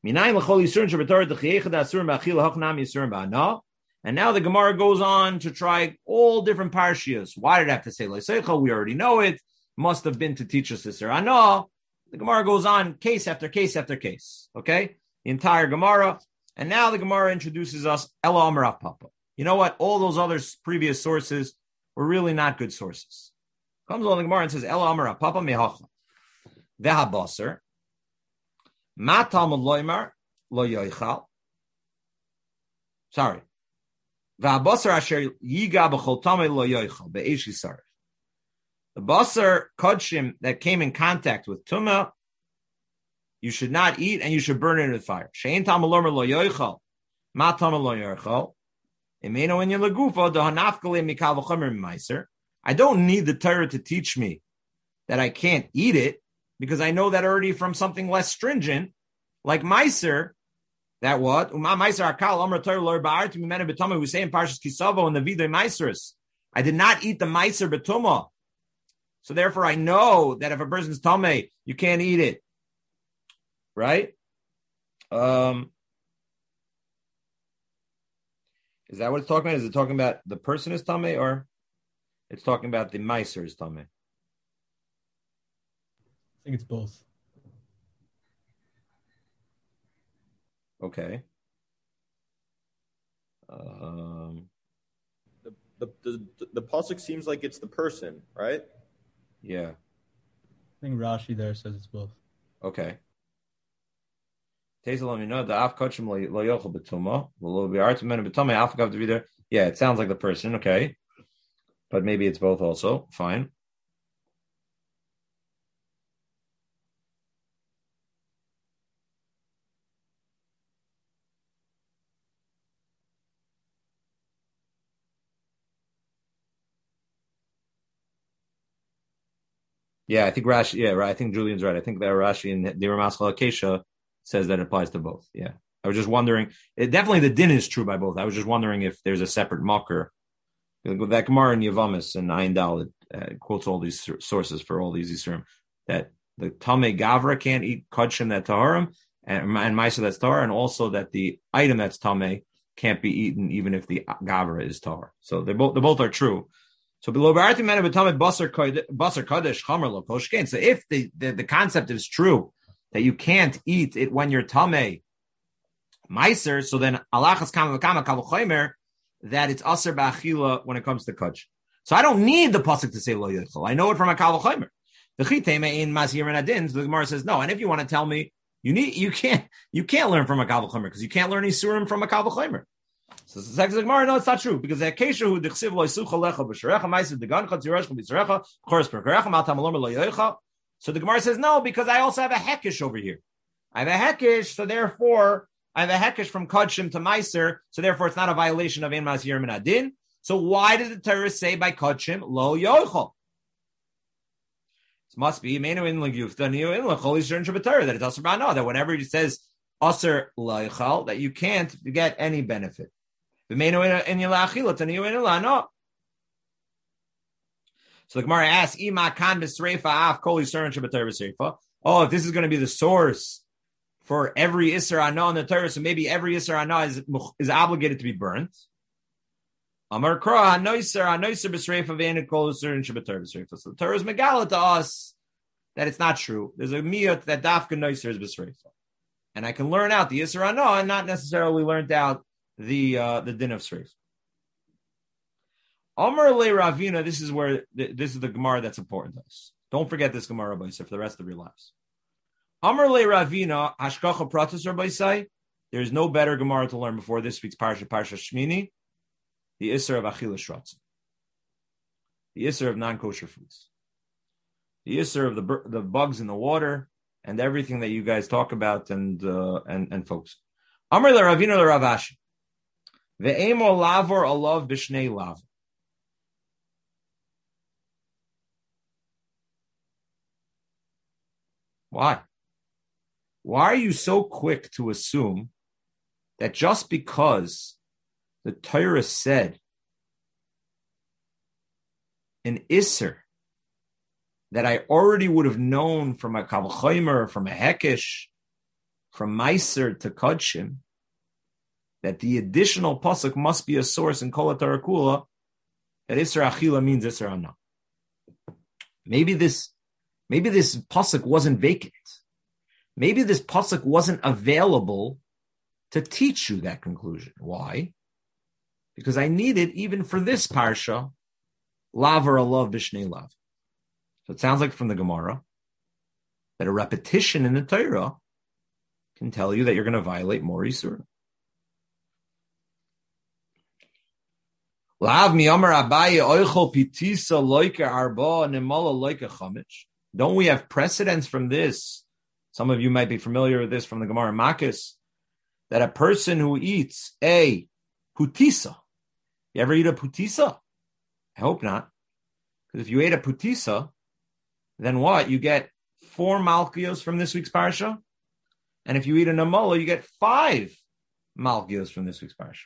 And now the Gemara goes on to try all different parshias. Why did I have to say Leiseicha? We already know it. Must have been to teach us this. The Gemara goes on case after case after case. Okay? The entire Gemara. And now the Gemara introduces us Ela Amar Rav Papa. You know what? All those other previous sources were really not good sources. Comes along the Gemara and says Ela Amar Rav Papa mehacha. Ve'habasar. Ma Talmud loymar lo yoichal. Sorry. Ve'habasar asher yiga b'chol tamei lo yoichal be'esh yisaref. The basar kodshim that came in contact with tumah, you should not eat and you should burn it with fire. Shein Talmud loymar lo yoichal. Ma Talmud lo yoichal. Imeno in yelagufa do hanafkale mikal v'chomer meiser. I don't need the Torah to teach me that I can't eat it, because I know that already from something less stringent, like Meiser, that what? Meiser Akal Amr Torah Lor Ba'ar to Mimena B'Tumah, we say in Parshas Kisavo in the Videi Meiseris. I did not eat the Meiser B'Tumah. So therefore I know that if a person's Tameh, you can't eat it. Right? Is that what it's talking about? Is it talking about the person is Tameh, or it's talking about the Meiser is Tameh? I think it's both. Okay. The pasuk seems like it's the person, right? Yeah. I think Rashi there says it's both. Okay. Yeah, it sounds like the person. Okay. But maybe it's both also. Fine. Yeah, I think Rashi. Yeah, right. I think Julian's right. I think that Rashi and the Ramaschal Akesha says that it applies to both. Yeah, I was just wondering. Definitely, the din is true by both. I was just wondering if there's a separate mocker. That Gemara in Yavamis and Ayin Dalet quotes all these sources for all these Yisurim, that the Tamei Gavra can't eat Kodshim that Taharim and Ma'aser that's Tahar, and also that the item that's Tamei can't be eaten even if the Gavra is Tahar. So they both are true. So below Barati Mena B'Tamei Basar Kadesh Chamer Lo Koshkein. So if the concept is true that you can't eat it when you're Tamei Meiser, so then Alachas Kama V'Kama Kavachaymer, that it's Aser Ba'achila when it comes to Kodsh. So I don't need the pasuk to say Lo Yichol. I know it from a Kavachaymer. The Chiteme in Masir and Adin, the Gemara says no. And if you want to tell me you can't learn from a Kavachaymer because you can't learn Isurim from a Kavachaymer. So the second Gemara, no, it's not true because the Akesha who dichsiv lo yisucha lecha b'sharecha ma'asid degan chatzirash b'sharecha chorus b'kerecha ma'atam alom lo yoicha. So the Gemara says no because I also have a hekish over here. I have a hekish, so therefore I have a hekish from kodshim to meiser, so therefore it's not a violation of ein masir min adin. So why did the Torah say by kodshim lo yoicha? It must be menu in l'gyufta in l'chol yisur shabbatar that it's also b'ana that whenever it says aser lo yoichal that you can't get any benefit. So the Gemara asks, oh, if this is going to be the source for every Isser Anah in the Torah, so maybe every Isser Anah is obligated to be burnt. So the Torah is megala to us that it's not true. There's a miyot that dafka noiser is b'sreifa. And I can learn out the Isser Anah and not necessarily learned out the din of Sreif. Amar le Ravina, this is the Gemara that's important to us. Don't forget this Gemara, Rabbi, for the rest of your lives. Amar le Ravina, Hashkacha Pratis, Rabbi Say, there's no better Gemara to learn before this week's Parsha Shmini, the Isser of Achila Shratzim, the Isser of non-kosher foods, the Isser of the bugs in the water, and everything that you guys talk about and folks. Amar le Ravina le Ravashi. Ve'emo lavor alav b'shnei lav. Why? Why are you so quick to assume that just because the Torah said an Isser that I already would have known from a Kavachaymer, from a Hekesh, from Meiser to Kodshim, that the additional pasuk must be a source in Kol HaTorah Kula, that Isra Achila means Isra Ana. Maybe this pasuk wasn't vacant. Maybe this pasuk wasn't available to teach you that conclusion. Why? Because I need it even for this parsha, lav or alav b'shnei lav. So it sounds like from the Gemara that a repetition in the Torah can tell you that you're going to violate more Yisur. Lav mi amar Abaye oichol pitisa loike arba nemala loike chamich. Don't we have precedents from this? Some of you might be familiar with this from the Gemara Makis, that a person who eats a putisa, you ever eat a putisa? I hope not. Because if you ate a putisa, then what? You get 4 malchios from this week's parsha. And if you eat a namala, you get 5 malchios from this week's parsha.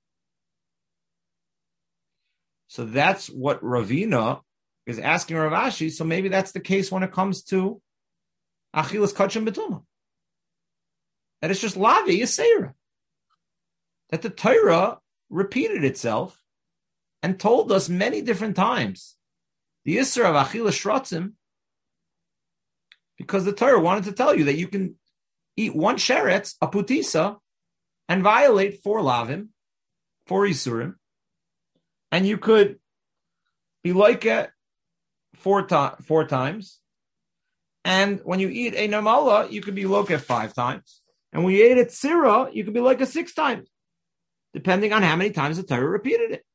So that's what Ravina is asking Rav Ashi. So maybe that's the case when it comes to Achilas Kodshim B'tumah. That it's just Lavi Yisera. That the Torah repeated itself and told us many different times the Yisra of Achilas Shrotzim, because the Torah wanted to tell you that you can eat 1 sheretz, a putisa, and violate 4 lavim, 4 isurim, and you could be like it 4 times, and when you eat a namala, you could be like it 5 times, and when you ate it sirah, you could be like it 6 times, depending on how many times the Torah repeated it.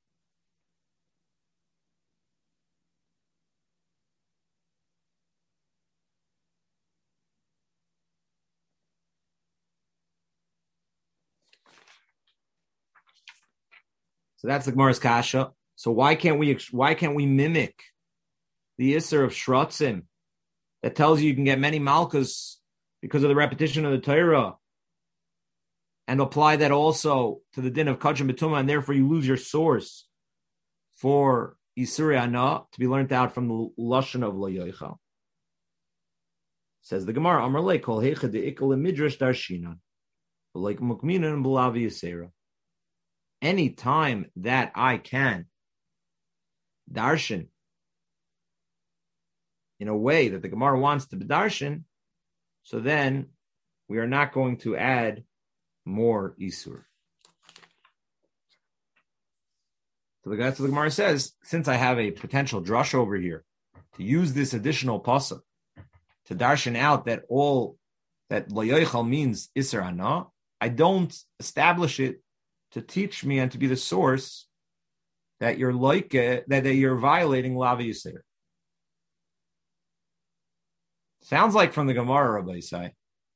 So that's the Gemara's kasha. So why can't we mimic the Isser of Shrotzim that tells you can get many malchus because of the repetition of the Torah, and apply that also to the din of Kodshim B'tumah, and therefore you lose your source for Isuri Ana to be learned out from the Lashon of Lo Yoichal. Says the Gemara, Amar Le Kol Heicha De'ikol Midrash Darshinan, like Mukminan and Bulavi Yisera. Any time that I can darshan in a way that the Gemara wants to be darshan, so then we are not going to add more isur. So the Gemara says, since I have a potential drush over here to use this additional pasuk to darshan out that all that lo yoichal means isur ana, I don't establish it to teach me and to be the source that you're like it, that you're violating Lavi Yisir. Sounds like from the Gemara, Rabbi Isai.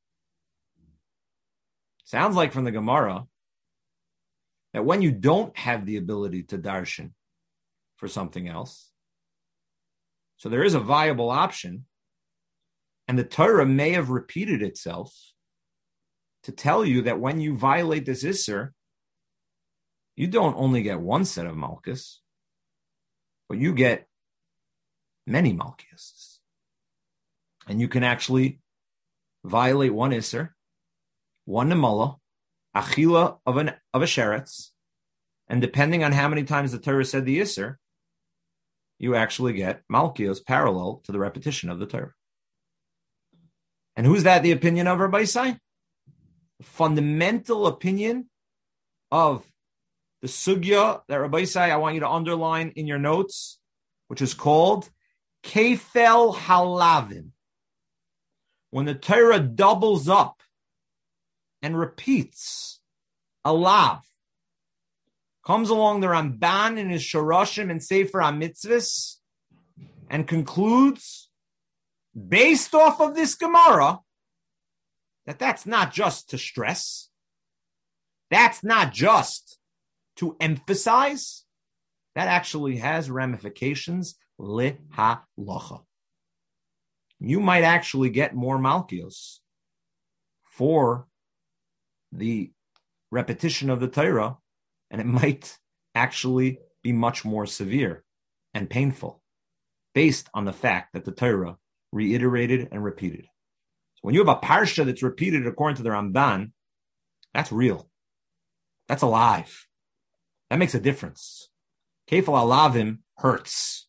Sounds like from the Gemara that when you don't have the ability to darshan for something else, so there is a viable option, and the Torah may have repeated itself to tell you that when you violate this Isser, you don't only get 1 set of malchus, but you get many malchus. And you can actually violate 1 Isser, 1 Nemala, Achila of a sheretz, and depending on how many times the Torah said the Isser, you actually get malchus parallel to the repetition of the Torah. And who's that the opinion of Rabbi Isai? The fundamental opinion of the sugya that Rabbi Isai, I want you to underline in your notes, which is called Kefel Halavim. When the Torah doubles up and repeats a lav, comes along the Ramban in his Shoroshim and Sefer HaMitzvahs, and concludes, based off of this Gemara, that's not just to stress, that's not just to emphasize, that actually has ramifications lehalacha. You might actually get more malchios for the repetition of the Torah, and it might actually be much more severe and painful based on the fact that the Torah reiterated and repeated. when you have a parsha that's repeated according to the Ramban, that's real. That's alive. That makes a difference. Kefal alavim hurts.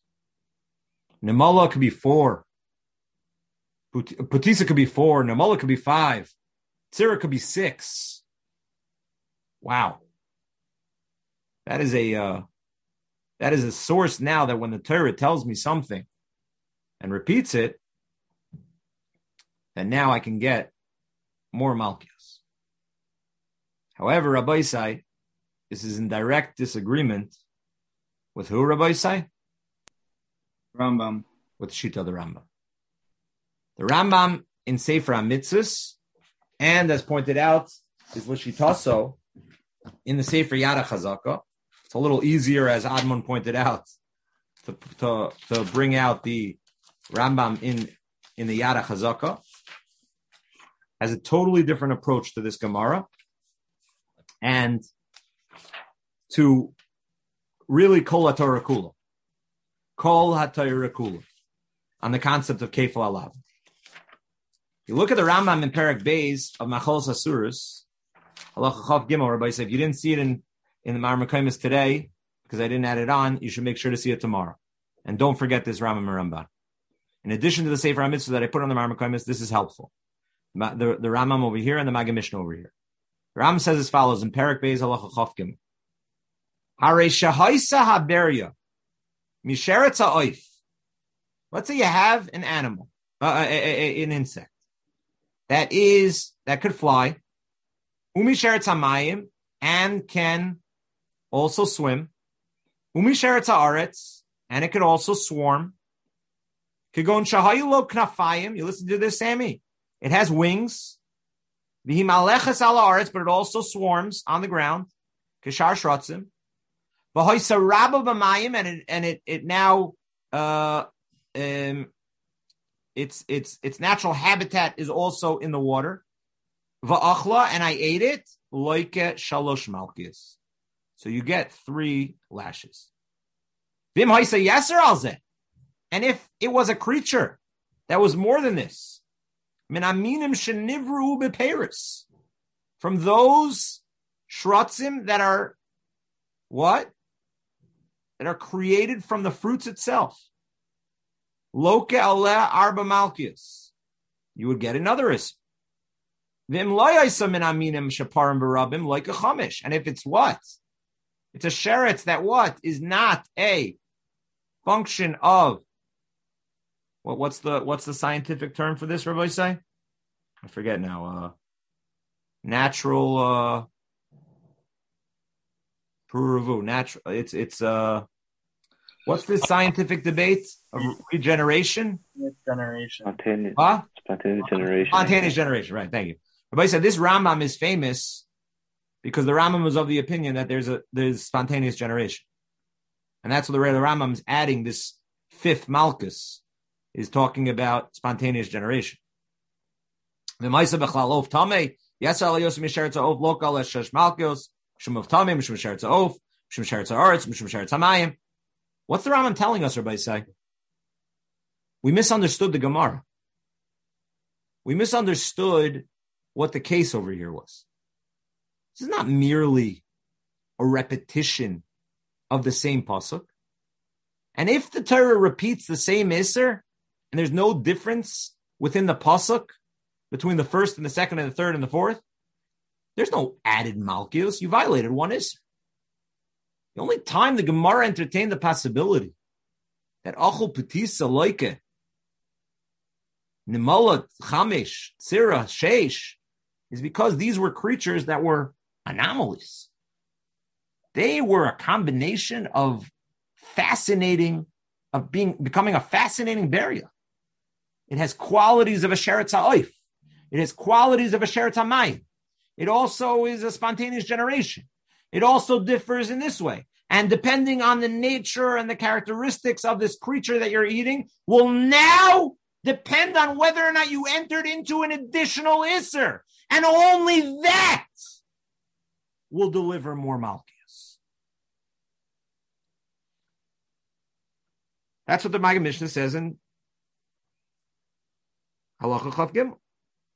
Nemala could be 4. Putisa could be 4. Nemala could be 5. Tzira could be 6. Wow. That is a source now that when the Torah tells me something and repeats it, then now I can get more Malkias. However, Rabbi Isai, this is in direct disagreement with who, Rabbi Isai? Rambam. With Shita of the Rambam. The Rambam in Sefer HaMitzvos, and as pointed out, is L'Shitaso in the Sefer Yad HaChazaka. It's a little easier, as Admon pointed out, to bring out the Rambam in the Yad HaChazaka. Has a totally different approach to this Gemara, and to really kol haTorah kula, kol haTorah kula, on the concept of kefal alav. You look at the Rambam in Perek Beis of Machalos Asurus, Halacha Chav Gimel. Rabbi said, if you didn't see it in the Marmakaimis today, because I didn't add it on, you should make sure to see it tomorrow. And don't forget this Rambam and Ramban. In addition to the Sefer HaMitzvah that I put on the Marmakaimis, this is helpful. The Rambam over here and the Maggid Mishnah over here. The Rambam says as follows in Perek Beis Halacha Chav Gimel. Harei shahaisa haberia misheretz ha'oif. Let's say you have an animal, an insect that could fly, umisheretz hamayim, and can also swim, umisheretz ha'aretz, and it could also swarm. Kigon shahayu lo knafayim. You listen to this, Sammy. It has wings. V'hi malechas ala aretz, but it also swarms on the ground. Kishar shrotzim. V'hoisa rabba b'mayim, and it now its natural habitat is also in the water. Va'achla, and I ate it. Loike shalosh malkias. So you get 3 lashes. Vim hoisa yaser alzeh. And if it was a creature that was more than this, min aminim shenivru beperis, from those shrotzim that are what? That are created from the fruits itself. Loke aleh arba malkias. You would get another ism. Vim loyaisa min aminim shaparim barabim like a chamish. And if it's what? It's a sheretz that what? Is not a function of what's the scientific term for this, Rabbi say? I forget now. Natural Puruvu. Natural. It's what's this scientific debate of regeneration? Generation. Spontaneous generation. Spontaneous generation. Right. Thank you. Rabbi said this Rambam is famous because the Rambam was of the opinion that there's spontaneous generation, and that's what the Rambam is adding. This 5th Malchus is talking about spontaneous generation. The Maisa Bechlal Of Tamei, yes, Alayos Misheretz Of Lokal Eshesh Malchus, Shum of Tamei, Mishum Sheretz Of, Mishum Sheretz Aretz, Mishum Sheretz Hamayim. What's the Rambam telling us, Rabbi say? We misunderstood the Gemara. We misunderstood what the case over here was. This is not merely a repetition of the same pasuk. And if the Torah repeats the same Isser, and there's no difference within the pasuk between the first and the second and the third and the fourth, there's no added Malkios. You violated one Isser. The only time the Gemara entertained the possibility that Achol Petisa Loike, Nimala, Chamesh, Tzira, Sheish, is because these were creatures that were anomalies. They were a combination of becoming a fascinating barrier. It has qualities of a sheretz ha'oif. It has qualities of a sheretz ha'mayim. It also is a spontaneous generation. It also differs in this way. And depending on the nature and the characteristics of this creature that you're eating will now depend on whether or not you entered into an additional Isser. And only that will deliver more Malkias. That's what the Maggid Mishnah says in Halacha Chav Gimel.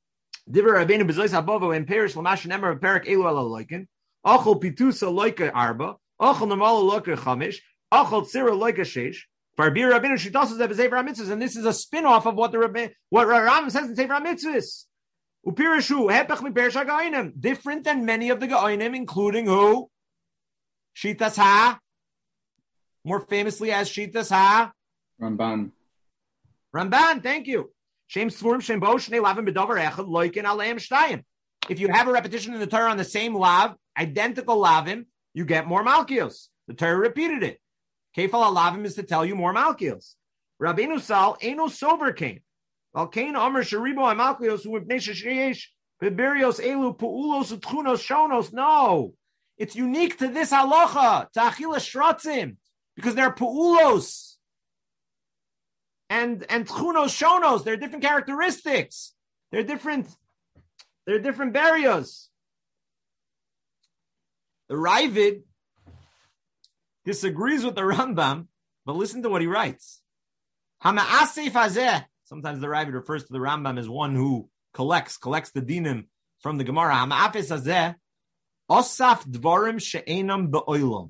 Divrei Rabbeinu b'zois habovo and perish l'mash nemer perak elu ala loikin. Achol pitusa loika arba. Achol normal loika chamish. Achol tzira loika sheish. Farbir Rabbeinu shitasos of Sefer HaMitzvahs, and this is a spin-off of what Rambam says in Sefer HaMitzvahs. Upirashu hepech mi perish ha'gainim, different than many of the gainim, including who? Shitas Ha, more famously as Shitas Ha. Ramban. Thank you. Shem Svurim Shem Bo Shnei Lavim B'Davar Echad Loikin Aleim Shtayim. If you have a repetition in the Torah on the same lav, identical lavim, you get more malkios. The Torah repeated it. Kefal alavim is to tell you more malkios. Rabbeinu Sal Eino Sober Kain. Val Kain Amr Sharibo Malkios who Mipnei Sheyesh Biberios Elu Puulos Utchunos Shonos. No, it's unique to this halacha to Achila Shratzim because they're Puulos and Tchunos Shonos. They're different characteristics. They're different barriers. The Ravid disagrees with the Rambam, but listen to what he writes. Sometimes the Ravid refers to the Rambam as one who collects the dinim from the Gemara. Osaf dvarim she'enam be'olam.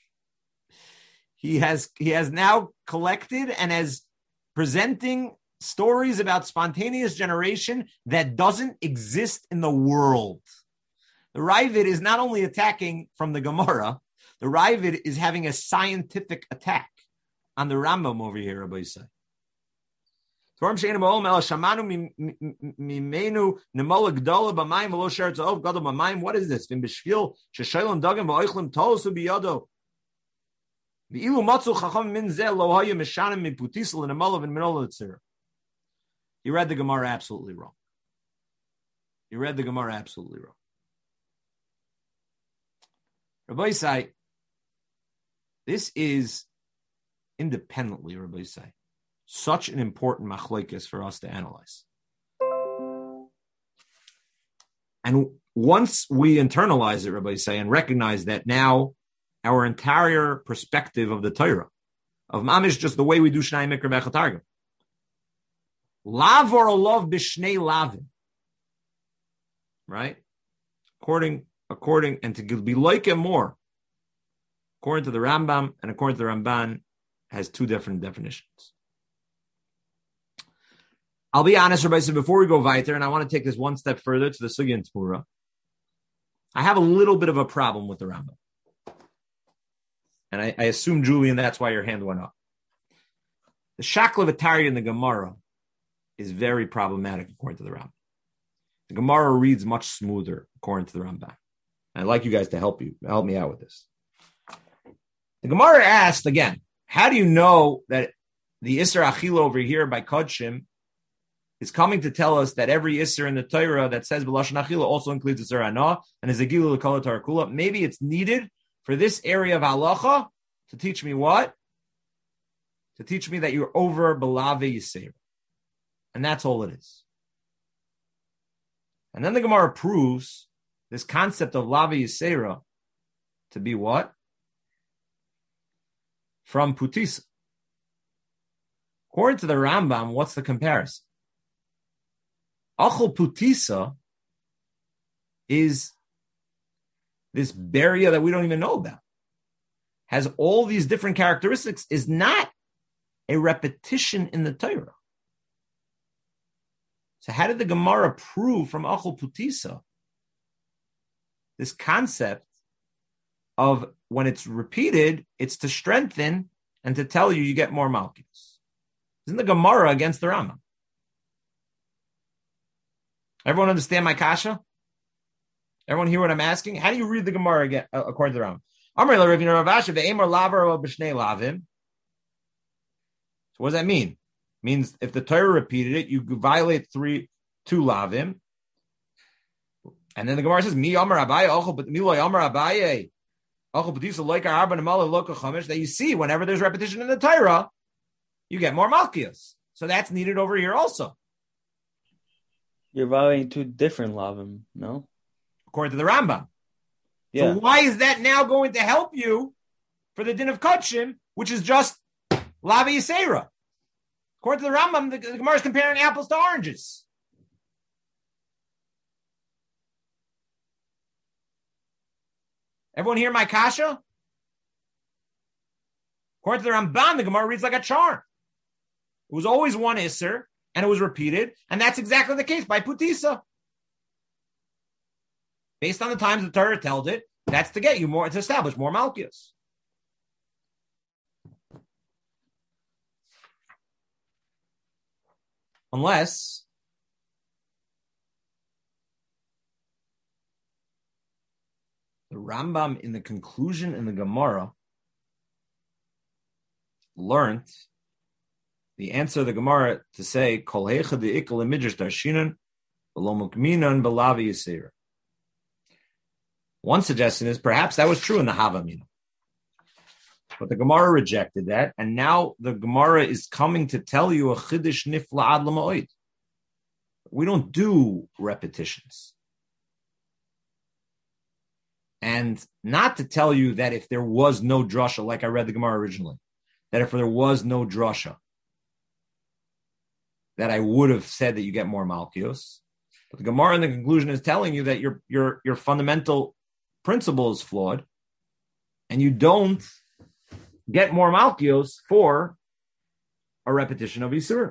He has now collected and is presenting stories about spontaneous generation that doesn't exist in the world. The Ravid is not only attacking from the Gemara, the Ravid is having a scientific attack on the Rambam over here, Rabbi Yisai. What is this? He read the Gemara absolutely wrong. Rabbi Yisai, this is independently, Rabbi Yisai, such an important machlokes for us to analyze. And once we internalize it, Rabbi Yisai, and recognize that now our entire perspective of the Torah, of mamish, just the way we do Shnai Mikra Bechatargim, lav or love b'shnei lavim, right? According, and to be like it more, according to the Rambam and according to the Ramban, has two different definitions. I'll be honest, Rabbi, so before we go weiter, and I want to take this one step further to the Sugya and Tmura, I have a little bit of a problem with the Rambam. And I assume, Julian, that's why your hand went up. The Shakla V'Tari in the Gemara is very problematic according to the Rambam. The Gemara reads much smoother according to the Rambam. I'd like you guys to help me out with this. The Gemara asked again, how do you know that the Isser Achila over here by Kodshim is coming to tell us that every Isser in the Torah that says B'Lashon Achila also includes Isser Hana and is a Gilu L'Kol Torah Kula? Maybe it's needed for this area of halacha to teach me what? To teach me that you're over B'Lave Yisera. And that's all it is. And then the Gemara proves this concept of Lave Yisera to be what? From Putisa. According to the Rambam, what's the comparison? Achol Putisa is this beria that we don't even know about. Has all these different characteristics, is not a repetition in the Torah. So how did the Gemara prove from Achol Putisa this concept of when it's repeated, it's to strengthen and to tell you get more malchus? Isn't the Gemara against the Rambam? Everyone understand my kasha? Everyone hear what I'm asking? How do you read the Gemara again, according to the Rambam? So what does that mean? It means if the Torah repeated it, you violate two lavim. And then the Gemara says, Mi Amar Abaye, Miloi Amar Abaye, that you see whenever there's repetition in the Torah, you get more malchias. So that's needed over here also. You're violating two different lavim, no? According to the Rambam. Yeah. So why is that now going to help you for the din of Kodshim, which is just Lave Yisera? According to the Rambam, the Gemara is comparing apples to oranges. Everyone hear my kasha? According to the Ramban, the Gemara reads like a charm. It was always one Isser, and it was repeated, and that's exactly the case by Putisa. Based on the times the Torah told it, that's to get you more, to establish more Malkius. Unless the Rambam in the conclusion in the Gemara learned the answer of the Gemara to say, Kol heicha de'ikal emidrash darshinan v'lo mukminan b'lavi yisera. One suggestion is perhaps that was true in the Havamina. But the Gemara rejected that, and now the Gemara is coming to tell you a chiddush nifla ad l'ma'od. We don't do repetitions. And not to tell you that if there was no drasha, like I read the Gemara originally, that if there was no drasha, that I would have said that you get more Malkios. But the Gemara in the conclusion is telling you that your fundamental principle is flawed, and you don't get more Malkios for a repetition of Yisur.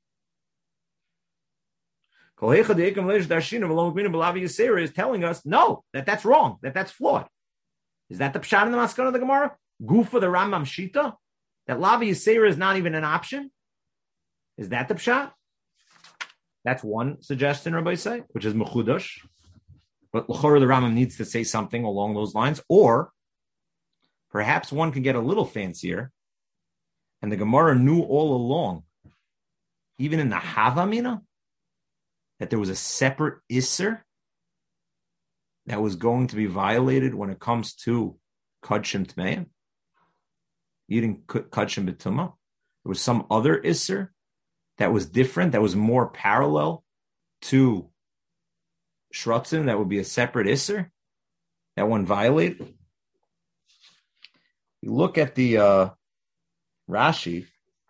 Is telling us, no, that's wrong, that's flawed. Is that the Pshat in the Maskana of the Gemara? Gufa the Rambam Shita? That Lavi Yisera is not even an option? Is that the Pshat? That's one suggestion, Rabbi say, which is Mechudash. But L'chora the Rambam needs to say something along those lines. Or perhaps one can get a little fancier, and the Gemara knew all along, even in the Havamina, that there was a separate Isser that was going to be violated when it comes to Kadshim Tmeim, eating Kadshim B'tumah. There was some other Isser that was different, that was more parallel to Shrotzim, that would be a separate Isser that one violated. You look at the Rashi.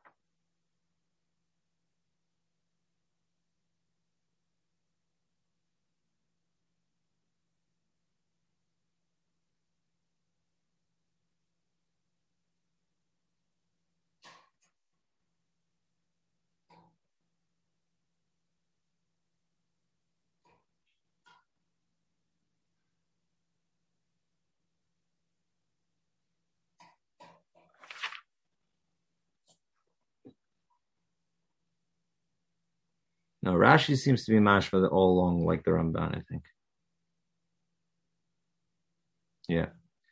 No, Rashi seems to be mashma all along, like the Ramban, I think. Yeah.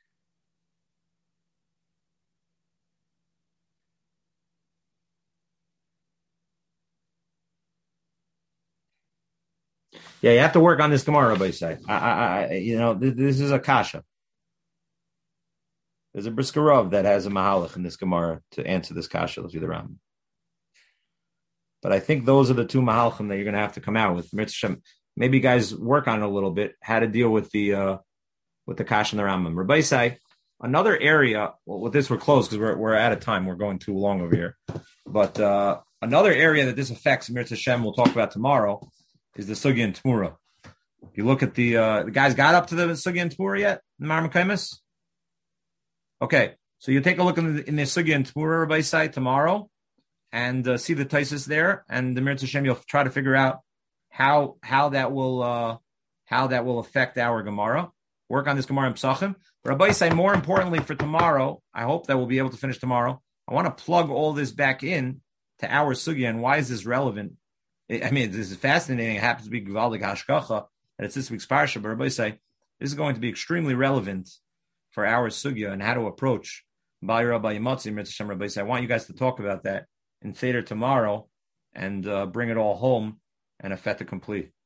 Yeah, you have to work on this Gemara, Rabbi say. This is a kasha. There's a Briskerov that has a mahalach in this Gemara to answer this kasha, let's do the Rambam. But I think those are the two mahalchim that you're going to have to come out with. Maybe you guys work on it a little bit, how to deal with the Kash and the Rambam. Rabbi say, another area, well, with this we're close because we're out of time. We're going too long over here. But another area that this affects, Mirz Hashem, we'll talk about tomorrow, is the Sugya and Tmura. If you look at the guys got up to the Sugya and Tmura yet, the Mar Mekaymis? Okay, so you take a look in the Sugya and Tmura, Rabbi say, tomorrow, and see the Taisus there, and the Mirz Hashem, you'll try to figure out how that will affect our Gemara. Work on this Gemara in Psachim. But Rabbi say, more importantly for tomorrow, I hope that we'll be able to finish tomorrow. I want to plug all this back in to our sugya, and why is this relevant? I mean, this is fascinating. It happens to be Givaldik Hashkacha, and it's this week's parsha. But Rabbi say, this is going to be extremely relevant for our sugya and how to approach Bayra Bayimotzi, Mirz Hashem. Rabbi say, I want you guys to talk about that in Seder tomorrow and bring it all home and a feta complete.